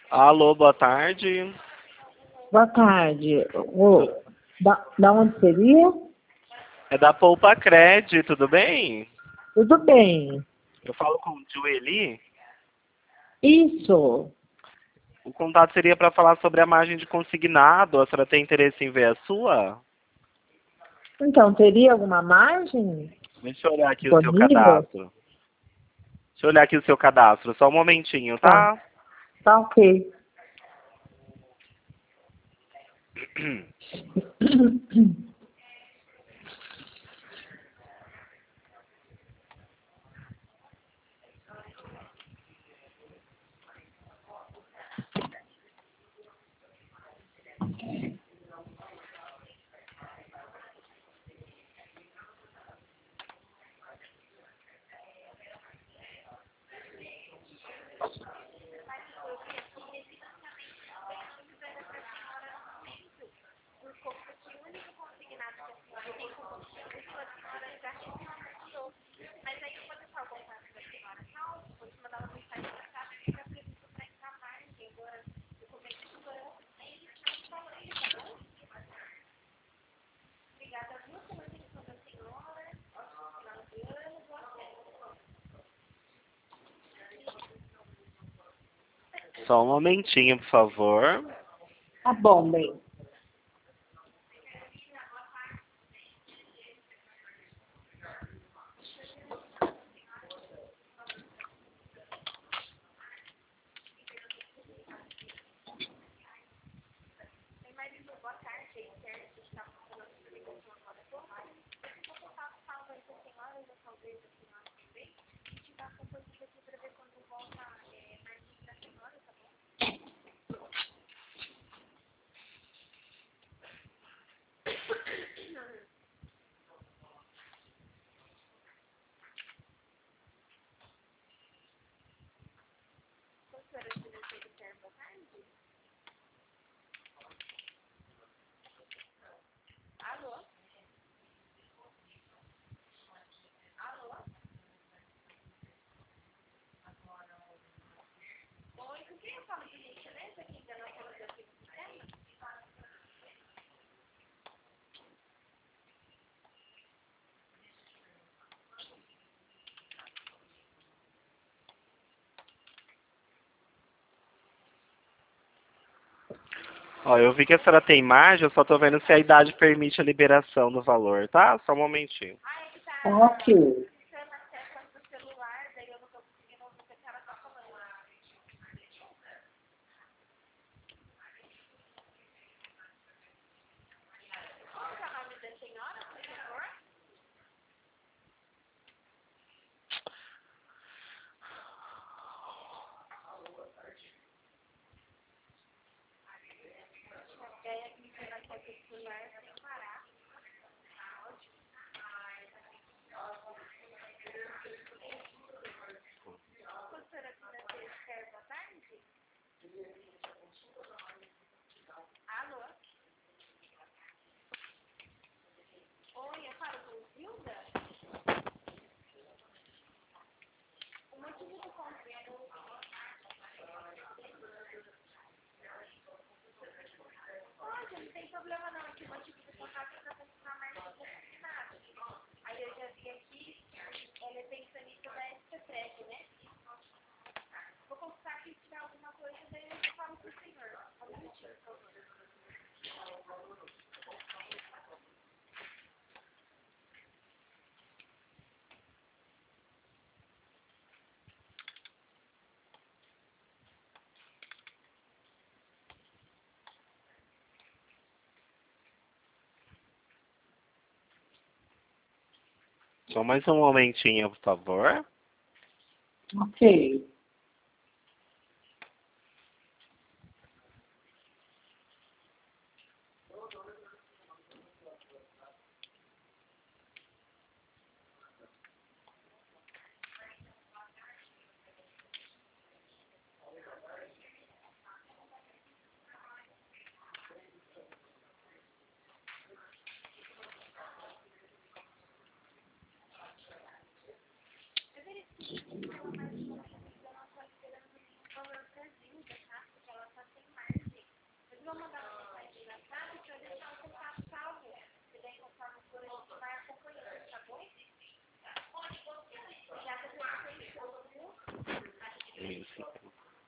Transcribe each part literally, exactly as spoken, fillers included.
Alô, boa tarde. Boa tarde. Ô, da, da onde seria? É da Poupa Cred, tudo bem? Tudo bem. Eu falo com o tio Eli. Isso. O contato seria para falar sobre a margem de consignado. A senhora tem interesse em ver a sua? Então, teria alguma margem Deixa eu olhar aqui o seu disponível? cadastro. Deixa eu olhar aqui o seu cadastro, só um momentinho, Tá, tá? tá ok. Só um momentinho, por favor. Tá bom, bem. Ó, eu vi que a senhora tem margem, eu só tô vendo se a idade permite a liberação do valor, tá? Só um momentinho. Ok. Só mais um momentinho, por favor. Ok. mil e cinquenta.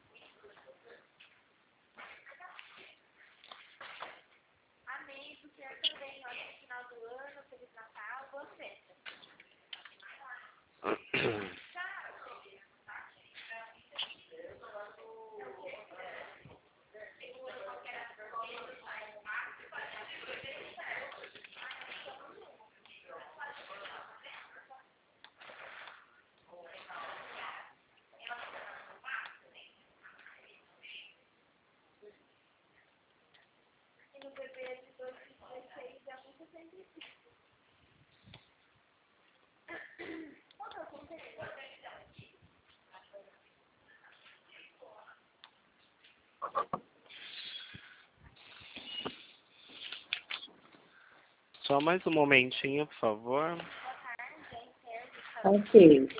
Só mais um momentinho, por favor. Ok.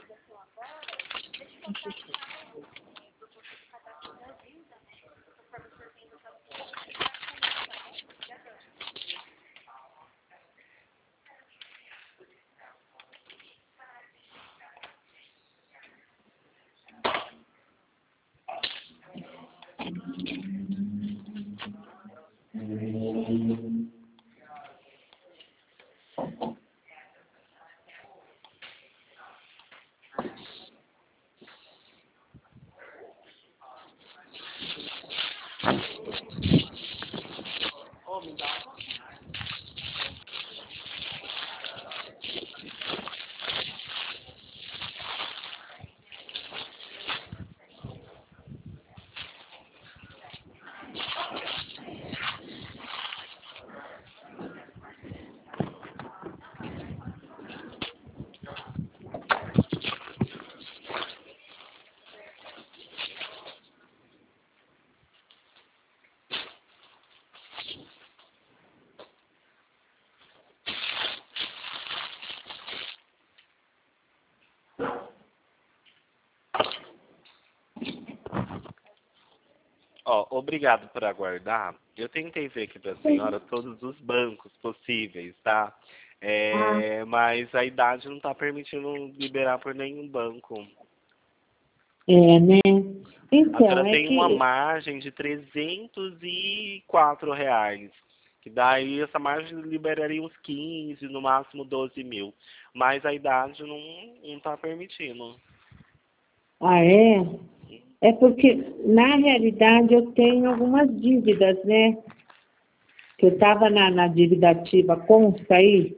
Ó, obrigado por aguardar. Eu tentei ver aqui para a senhora todos os bancos possíveis, tá? É, mas a idade não está permitindo liberar por nenhum banco. É, né? A Então, senhora é tem uma que... margem de trezentos e quatro reais. Que daí essa margem liberaria uns quinze, no máximo doze mil. Mas a idade não está permitindo. Ah, é? É porque, na realidade, eu tenho algumas dívidas, né? Que eu estava na, na dívida ativa, consta aí?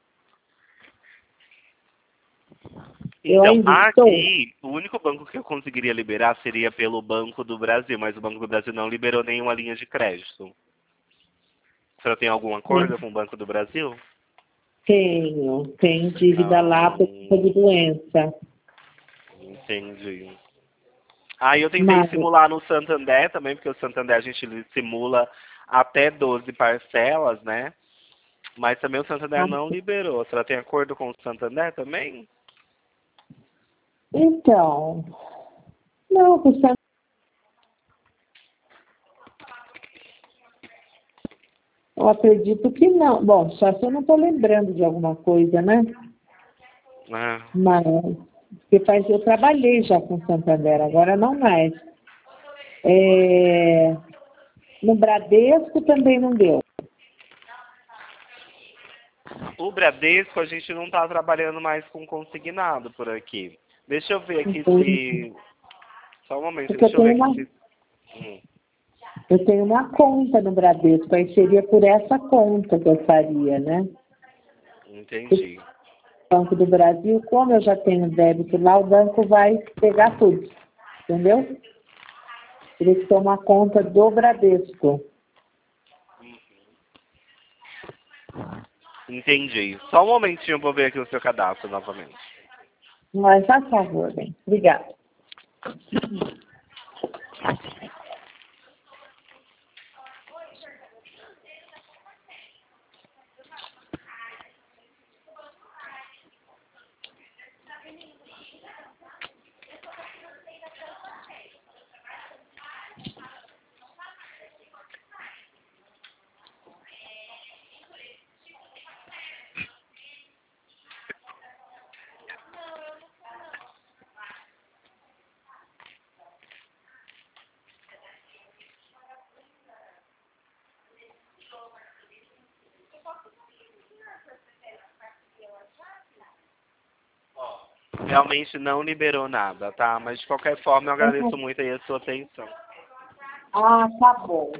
Eu Então, ainda estou? aqui, o único banco que eu conseguiria liberar seria pelo Banco do Brasil, mas o Banco do Brasil não liberou nenhuma linha de crédito. A senhora tem algum acordo com o Banco do Brasil? Tenho, tenho dívida Ah, lá por conta de doença. entendi. Aí eu tentei Mas, simular no Santander também, porque o Santander a gente simula até doze parcelas, né? Mas também o Santander não liberou. A senhora tem acordo com o Santander também? então, não, custa... eu acredito que não. Bom, só se eu não estou lembrando de alguma coisa, né? Ah, Mas, porque faz, eu trabalhei já com Santander, agora não mais. É, no Bradesco também não deu. o Bradesco a gente não está trabalhando mais com consignado por aqui. Deixa eu ver aqui Entendi. se... Só um momento, Porque eu deixa eu ver tenho aqui uma, se... Hum, eu tenho uma conta no Bradesco, aí seria por essa conta que eu faria, né? entendi. O Banco do Brasil, como eu já tenho débito lá, o banco vai pegar tudo, entendeu? Eles tomam a conta do Bradesco. Entendi. Só um momentinho, eu vou ver aqui o seu cadastro novamente. Mas, faz favor, bem. Obrigada. Realmente não liberou nada, tá? Mas de qualquer forma eu agradeço Uhum. muito aí a sua atenção. Ah, tá bom.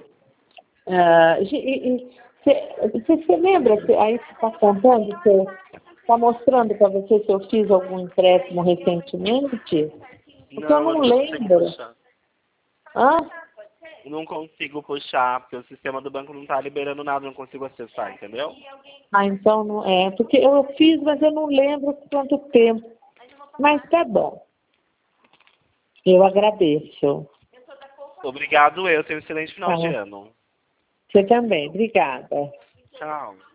Você lembra, cê, aí você está contando, você está mostrando para você se eu fiz algum empréstimo recentemente? Porque eu Não, não eu não consigo lembro. puxar. Hã? Não consigo puxar, porque o sistema do banco não tá liberando nada, não consigo acessar, entendeu? Ah, então não é. Porque eu fiz, mas eu não lembro quanto tempo. Mas tá bom. Eu agradeço. Obrigado eu, tenha um excelente final Tá. de ano. Você também. Obrigada. Tchau.